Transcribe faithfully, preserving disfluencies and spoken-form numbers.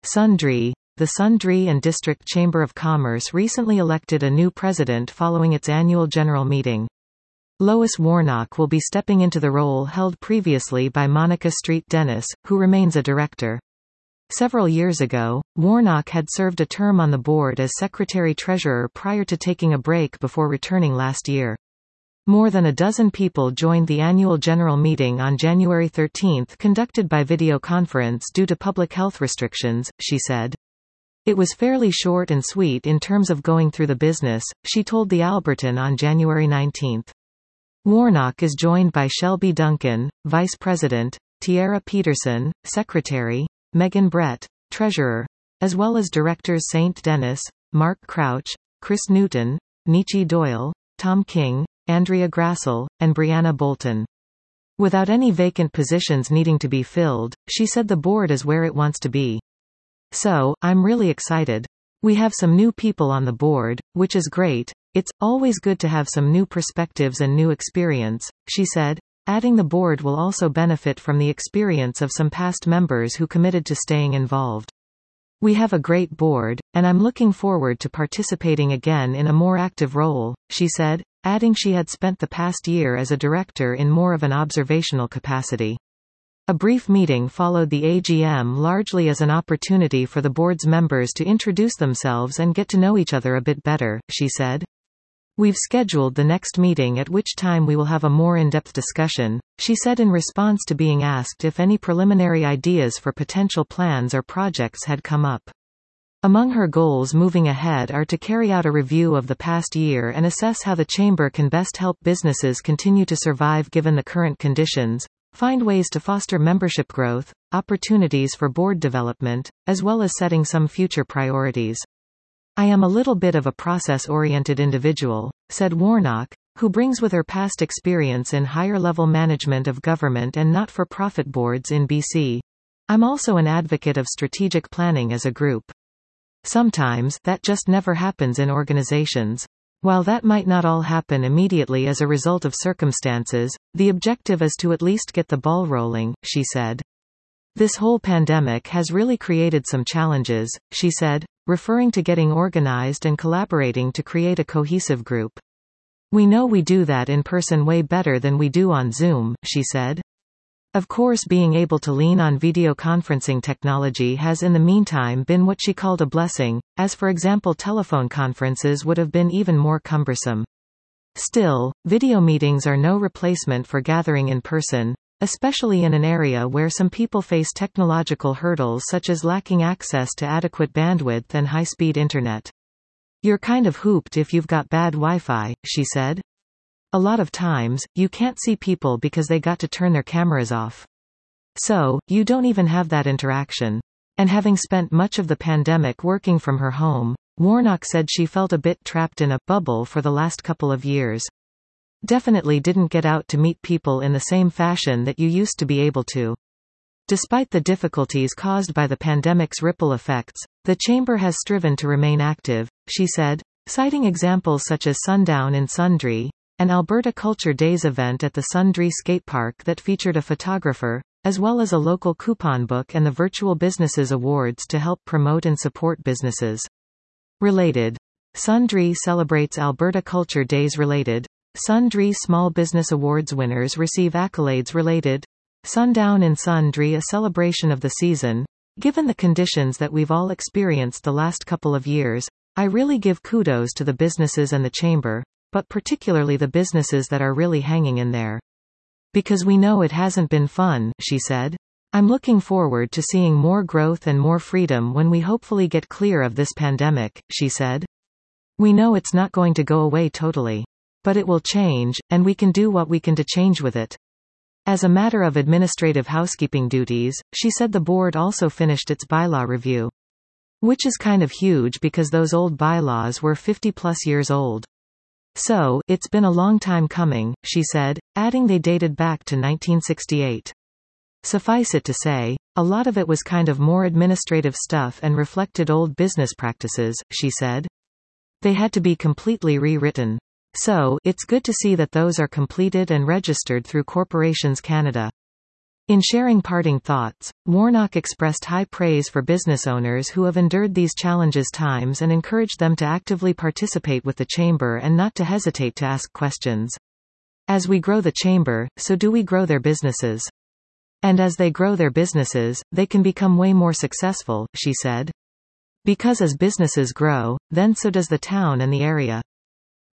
Sundre. The Sundre and District Chamber of Commerce recently elected a new president following its annual general meeting. Lois Warnock will be stepping into the role held previously by Monica Street Dennis, who remains a director. Several years ago, Warnock had served a term on the board as secretary-treasurer prior to taking a break before returning last year. More than a dozen people joined the annual general meeting on January thirteenth, conducted by video conference due to public health restrictions, she said. It was fairly short and sweet in terms of going through the business, she told the Albertan on January nineteenth. Warnock is joined by Shelby Duncan, Vice President, Tiara Peterson, Secretary, Megan Brett, Treasurer, as well as Directors Saint Dennis, Mark Crouch, Chris Newton, Nietzsche Doyle, Tom King, Andrea Grassel, and Brianna Bolton. Without any vacant positions needing to be filled, she said the board is where it wants to be. So, I'm really excited. We have some new people on the board, which is great. It's always good to have some new perspectives and new experience, she said, adding the board will also benefit from the experience of some past members who committed to staying involved. We have a great board, and I'm looking forward to participating again in a more active role, she said, adding she had spent the past year as a director in more of an observational capacity. A brief meeting followed the A G M largely as an opportunity for the board's members to introduce themselves and get to know each other a bit better, she said. We've scheduled the next meeting at which time we will have a more in-depth discussion, she said in response to being asked if any preliminary ideas for potential plans or projects had come up. Among her goals moving ahead are to carry out a review of the past year and assess how the Chamber can best help businesses continue to survive given the current conditions, find ways to foster membership growth, opportunities for board development, as well as setting some future priorities. I am a little bit of a process-oriented individual, said Warnock, who brings with her past experience in higher-level management of government and not-for-profit boards in B C. I'm also an advocate of strategic planning as a group. Sometimes, that just never happens in organizations. While that might not all happen immediately as a result of circumstances, the objective is to at least get the ball rolling, she said. This whole pandemic has really created some challenges, she said, referring to getting organized and collaborating to create a cohesive group. We know we do that in person way better than we do on Zoom, she said. Of course, being able to lean on video conferencing technology has in the meantime been what she called a blessing, as for example telephone conferences would have been even more cumbersome. Still, video meetings are no replacement for gathering in person, especially in an area where some people face technological hurdles such as lacking access to adequate bandwidth and high-speed internet. You're kind of hooped if you've got bad Wi-Fi, she said. A lot of times, you can't see people because they got to turn their cameras off. So, you don't even have that interaction. And having spent much of the pandemic working from her home, Warnock said she felt a bit trapped in a bubble for the last couple of years. Definitely didn't get out to meet people in the same fashion that you used to be able to. Despite the difficulties caused by the pandemic's ripple effects, the Chamber has striven to remain active, she said, citing examples such as Sundown in Sundre, an Alberta Culture Days event at the Sundre Skate Park that featured a photographer, as well as a local coupon book and the Virtual Businesses Awards to help promote and support businesses. Related. Sundre celebrates Alberta Culture Days related. Sundre Small Business Awards winners receive accolades related. Sundown in Sundre, a celebration of the season. Given the conditions that we've all experienced the last couple of years, I really give kudos to the businesses and the Chamber, but particularly the businesses that are really hanging in there. Because we know it hasn't been fun, she said. I'm looking forward to seeing more growth and more freedom when we hopefully get clear of this pandemic, she said. We know it's not going to go away totally. But it will change, and we can do what we can to change with it. As a matter of administrative housekeeping duties, she said the board also finished its bylaw review. Which is kind of huge because those old bylaws were fifty plus years old. So, it's been a long time coming, she said, adding they dated back to nineteen sixty-eight. Suffice it to say, a lot of it was kind of more administrative stuff and reflected old business practices, she said. They had to be completely rewritten. So, it's good to see that those are completed and registered through Corporations Canada. In sharing parting thoughts, Warnock expressed high praise for business owners who have endured these challenges times and encouraged them to actively participate with the Chamber and not to hesitate to ask questions. As we grow the Chamber, so do we grow their businesses. And as they grow their businesses, they can become way more successful, she said. Because as businesses grow, then so does the town and the area.